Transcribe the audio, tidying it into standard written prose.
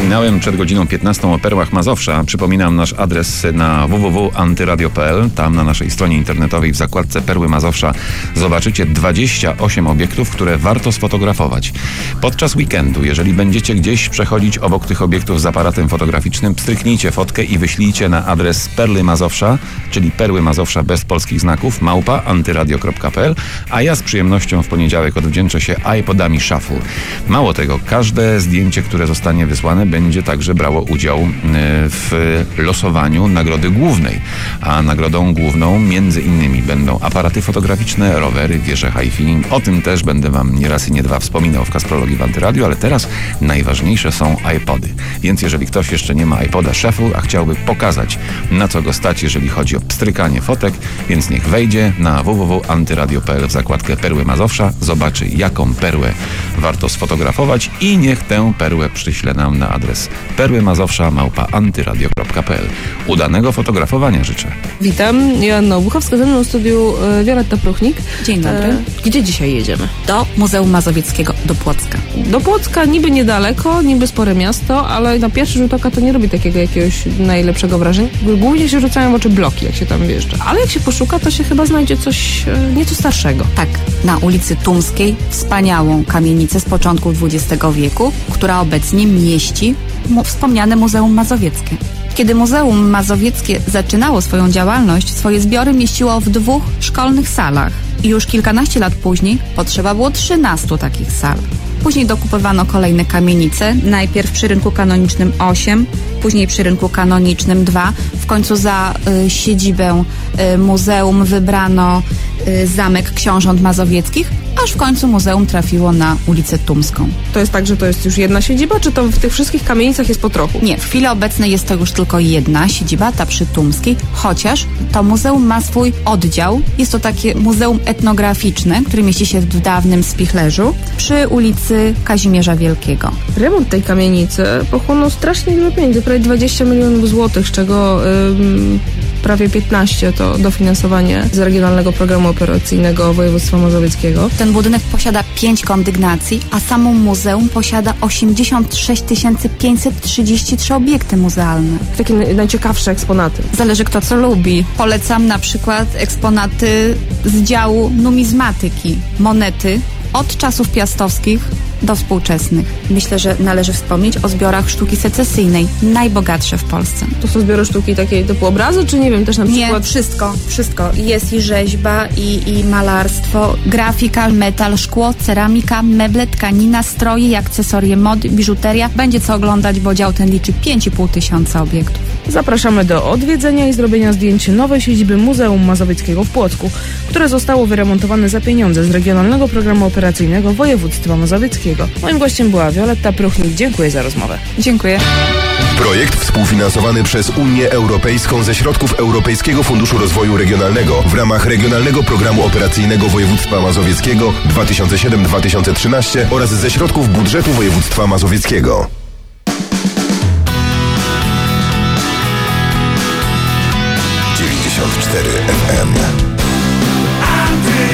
wspominałem przed godziną 15 o perłach Mazowsza, przypominam nasz adres na www.antyradio.pl. Tam na naszej stronie internetowej w zakładce Perły Mazowsza zobaczycie 28 obiektów, które warto sfotografować. Podczas weekendu, jeżeli będziecie gdzieś przechodzić obok tych obiektów z aparatem fotograficznym, pstryknijcie fotkę i wyślijcie na adres Perły Mazowsza, czyli Perły Mazowsza bez polskich znaków, @antyradio.pl, a ja z przyjemnością w poniedziałek odwdzięczę się iPodami Shuffle. Mało tego, każde zdjęcie, które zostanie wysłane, będzie także brało udział w losowaniu nagrody głównej. A nagrodą główną między innymi będą aparaty fotograficzne, rowery, wieże hi-fi. O tym też będę wam nie raz i nie dwa wspominał w Kasprologii w Antyradiu, ale teraz najważniejsze są iPody. Więc jeżeli ktoś jeszcze nie ma iPoda Shuffle, a chciałby pokazać, na co go stać, jeżeli chodzi o pstrykanie fotek, więc niech wejdzie na www.antyradio.pl w zakładkę Perły Mazowsza, zobaczy, jaką perłę warto sfotografować i niech tę perłę przyśle nam na adres perłymazowsza@antyradio.pl. Udanego fotografowania życzę. Witam, Joanna Obuchowska, ze mną w studiu Wioletta Pruchnik. Dzień dobry. Gdzie dzisiaj jedziemy? Do Muzeum Mazowieckiego, do Płocka. Do Płocka niby niedaleko, niby spore miasto, ale na pierwszy rzut oka to nie robi takiego jakiegoś najlepszego wrażenia. Głównie się rzucają w oczy bloki, jak się tam wjeżdża. Ale jak się poszuka, to się chyba znajdzie coś nieco starszego. Tak, na ulicy Tumskiej wspaniałą kamienicę z początku XX wieku, która obecnie mieści wspomniane Muzeum Mazowieckie. Kiedy Muzeum Mazowieckie zaczynało swoją działalność, swoje zbiory mieściło w 2 szkolnych salach. I już kilkanaście lat później potrzeba było 13 takich sal. Później dokupywano kolejne kamienice, najpierw przy rynku kanonicznym 8, później przy rynku kanonicznym 2. W końcu za siedzibę muzeum wybrano Zamek Książąt Mazowieckich, aż w końcu muzeum trafiło na ulicę Tumską. To jest tak, że to jest już jedna siedziba, czy to w tych wszystkich kamienicach jest po trochu? Nie, w chwili obecnej jest to już tylko jedna siedziba, ta przy Tumskiej, chociaż to muzeum ma swój oddział. Jest to takie muzeum etnograficzne, które mieści się w dawnym Spichlerzu przy ulicy Kazimierza Wielkiego. Remont tej kamienicy pochłonął strasznie dużo pieniędzy, prawie 20 milionów złotych, z czego prawie 15 to dofinansowanie z Regionalnego Programu Operacyjnego Województwa Mazowieckiego. Ten budynek posiada 5 kondygnacji, a samo muzeum posiada 86 533 obiekty muzealne. Takie najciekawsze eksponaty. Zależy kto co lubi. Polecam na przykład eksponaty z działu numizmatyki, monety od czasów piastowskich do współczesnych. Myślę, że należy wspomnieć o zbiorach sztuki secesyjnej, najbogatsze w Polsce. To są zbiory sztuki takiej typu obrazy, czy nie wiem, też na przykład... Nie, wszystko. Jest i rzeźba, i malarstwo, grafika, metal, szkło, ceramika, meble, tkanina, stroje i akcesorie mody, biżuteria. Będzie co oglądać, bo dział ten liczy 5,5 tysiąca obiektów. Zapraszamy do odwiedzenia i zrobienia zdjęć nowej siedziby Muzeum Mazowieckiego w Płocku, które zostało wyremontowane za pieniądze z Regionalnego Programu Operacyjnego Województwa Mazowieckiego. Moim gościem była Wioletta Pruchnik. Dziękuję za rozmowę. Dziękuję. Projekt współfinansowany przez Unię Europejską ze środków Europejskiego Funduszu Rozwoju Regionalnego w ramach Regionalnego Programu Operacyjnego Województwa Mazowieckiego 2007-2013 oraz ze środków budżetu województwa mazowieckiego. 94 FM.